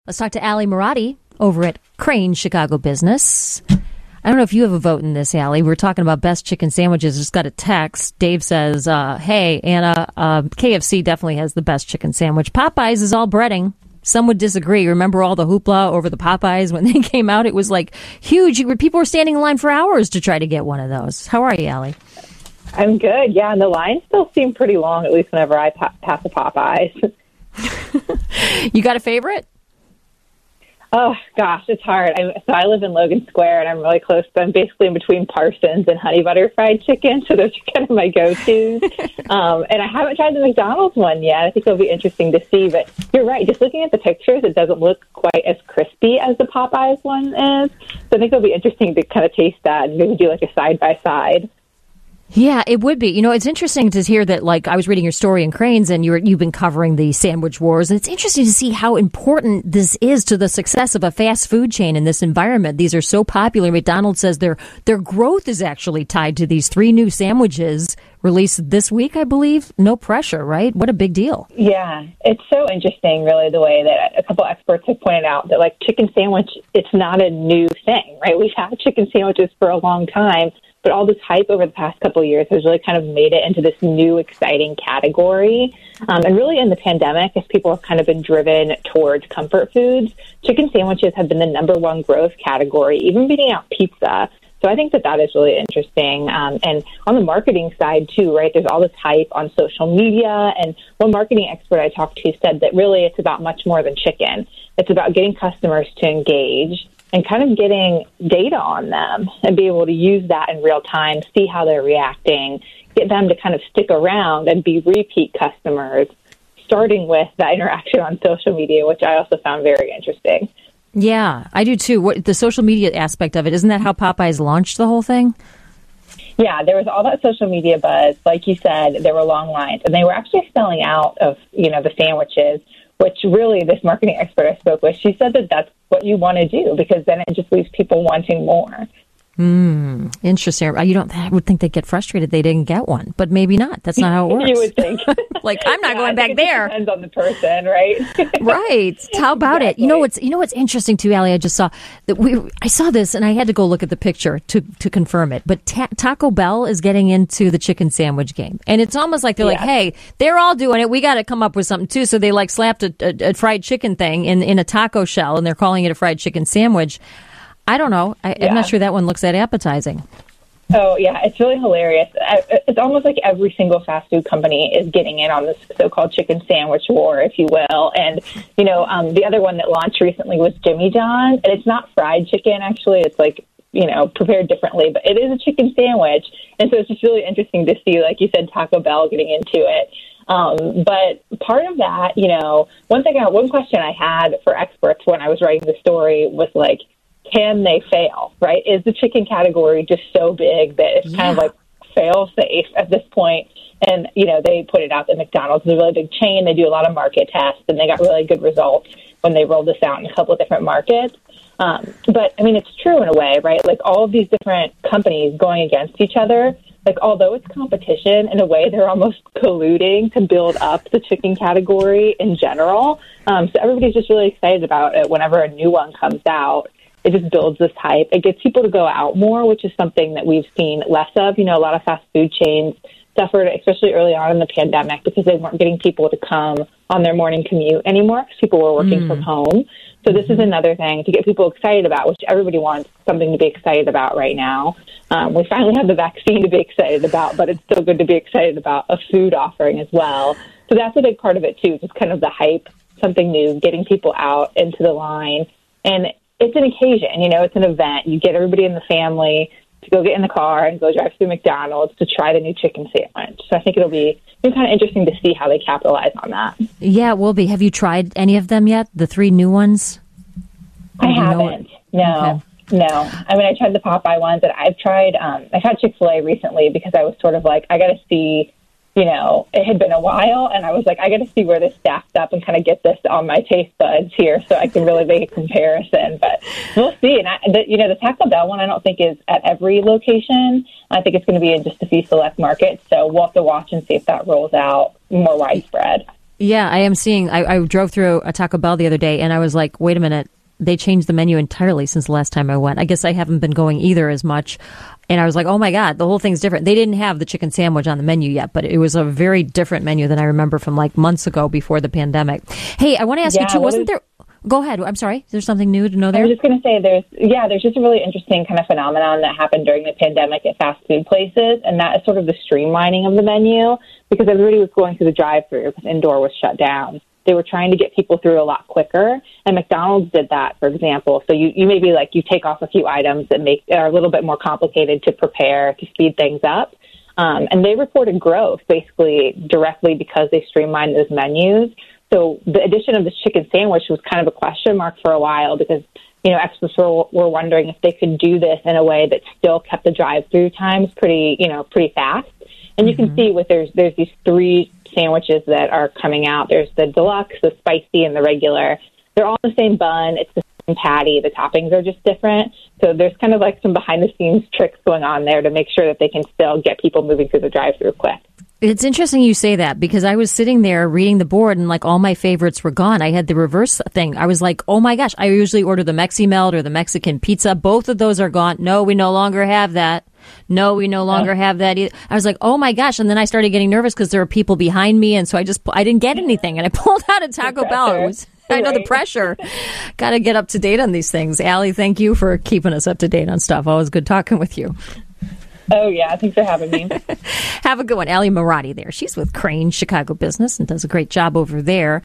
Let's talk to Ali Marotti over at Crane Chicago Business. I don't know if you have a vote in this, Ali. We're talking about best chicken sandwiches. Just got a text. Dave says, hey, Anna, KFC definitely has the best chicken sandwich. Popeyes is all breading. Some would disagree. Remember all the hoopla over the Popeyes when they came out? It was like huge. People were standing in line for hours to try to get one of those. How are you, Ali? I'm good. Yeah, and the lines still seem pretty long, at least whenever I pass a Popeyes. You got a favorite? Oh, gosh, it's hard. So I live in Logan Square, and I'm really close. I'm basically in between Parsons and Honey Butter Fried Chicken, so those are kind of my go-tos. And I haven't tried the McDonald's one yet. I think it'll be interesting to see. But you're right. Just looking at the pictures, it doesn't look quite as crispy as the Popeyes one is. So I think it'll be interesting to kind of taste that and maybe do like a side-by-side. Yeah, it would be. You know, it's interesting to hear that, like, I was reading your story in Cranes and you've been covering the sandwich wars. And it's interesting to see how important this is to the success of a fast food chain in this environment. These are so popular. McDonald's says their growth is actually tied to these 3 new sandwiches released this week, I believe. No pressure, right? What a big deal. Yeah, it's so interesting, really, the way that a couple experts have pointed out that, like, chicken sandwich, it's not a new thing, right? We've had chicken sandwiches for a long time. But all this hype over the past couple of years has really kind of made it into this new exciting category. And really in the pandemic, as people have kind of been driven towards comfort foods, chicken sandwiches have been the number one growth category, even beating out pizza. So I think that is really interesting. And on the marketing side, too, right, there's all this hype on social media. And one marketing expert I talked to said that really it's about much more than chicken. It's about getting customers to engage and kind of getting data on them and be able to use that in real time, see how they're reacting, get them to kind of stick around and be repeat customers, starting with that interaction on social media, which I also found very interesting. Yeah, I do too. The social media aspect of it, isn't that how Popeyes launched the whole thing? Yeah, there was all that social media buzz. Like you said, there were long lines, and they were actually selling out of, the sandwiches, which really this marketing expert I spoke with, she said that that's what you want to do because then it just leaves people wanting more. Interesting. I would think they'd get frustrated they didn't get one, but maybe not. That's not how it works. You would think. Like, I'm not going back there. Depends on the person, right? Right. How about it? You know what's interesting too, Ali? I just saw that I saw this and I had to go look at the picture to confirm it. But Taco Bell is getting into the chicken sandwich game, and it's almost like they're like, hey, they're all doing it. We got to come up with something too. So they like slapped a fried chicken thing in a taco shell, and they're calling it a fried chicken sandwich. I don't know. I'm not sure that one looks that appetizing. Oh, yeah. It's really hilarious. It's almost like every single fast food company is getting in on this so-called chicken sandwich war, if you will. And, the other one that launched recently was Jimmy John's. And it's not fried chicken, actually. It's like, prepared differently. But it is a chicken sandwich. And so it's just really interesting to see, like you said, Taco Bell getting into it. But part of that, one question I had for experts when I was writing the story was like, can they fail, right? Is the chicken category just so big that it's kind of like fail safe at this point? And, they put it out that McDonald's is a really big chain. They do a lot of market tests, and they got really good results when they rolled this out in a couple of different markets. But, it's true in a way, right? Like all of these different companies going against each other, like although it's competition, in a way they're almost colluding to build up the chicken category in general. So everybody's just really excited about it whenever a new one comes out. It just builds this hype. It gets people to go out more, which is something that we've seen less of. A lot of fast food chains suffered, especially early on in the pandemic, because they weren't getting people to come on their morning commute anymore because people were working from home. So this is another thing to get people excited about, which everybody wants something to be excited about right now. We finally have the vaccine to be excited about, but it's still good to be excited about a food offering as well. So that's a big part of it, too, just kind of the hype, something new, getting people out into the line. And it's an occasion, it's an event. You get everybody in the family to go get in the car and go drive through McDonald's to try the new chicken sandwich. So I think it'll be kind of interesting to see how they capitalize on that. Yeah, it will be. Have you tried any of them yet? The 3 new ones? I haven't. No. Okay. No. I tried the Popeye ones, and I've had Chick-fil-A recently because I was sort of like, I got to see, it had been a while, and I was like, I got to see where this stacks up and kind of get this on my taste buds here so I can really make a comparison. But we'll see. And, the Taco Bell one I don't think is at every location. I think it's going to be in just a few select markets. So we'll have to watch and see if that rolls out more widespread. Yeah, I am seeing. I drove through a Taco Bell the other day, and I was like, wait a minute. They changed the menu entirely since the last time I went. I guess I haven't been going either as much. And I was like, oh, my God, the whole thing's different. They didn't have the chicken sandwich on the menu yet, but it was a very different menu than I remember from like months ago before the pandemic. Hey, I want to ask you, too, wasn't there... Go ahead. I'm sorry. Is there something new to know there? I was just going to say there's just a really interesting kind of phenomenon that happened during the pandemic at fast food places, and that is sort of the streamlining of the menu because everybody was going through the drive-thru because indoor was shut down. They were trying to get people through a lot quicker, and McDonald's did that, for example. So you maybe like you take off a few items that are a little bit more complicated to prepare to speed things up. And they reported growth basically directly because they streamlined those menus. So the addition of the chicken sandwich was kind of a question mark for a while because, experts were wondering if they could do this in a way that still kept the drive-through times pretty fast. And you can see there's these 3 sandwiches that are coming out. There's the deluxe, the spicy, and the regular. They're all the same bun. It's the same patty. The toppings are just different. So there's kind of like some behind-the-scenes tricks going on there to make sure that they can still get people moving through the drive-through quick. It's interesting you say that because I was sitting there reading the board and like all my favorites were gone. I had the reverse thing. I was like, oh my gosh, I usually order the Mexi-Melt or the Mexican pizza. Both of those are gone. No, we no longer have that. No, we no longer have that either. I was like, oh my gosh. And then I started getting nervous because there were people behind me. And so I didn't get anything. And I pulled out a Taco Bell. I know the pressure. Got to get up to date on these things. Allie, thank you for keeping us up to date on stuff. Always good talking with you. Oh, yeah. Thanks for having me. Have a good one. Allie Marotti there. She's with Crane Chicago Business and does a great job over there.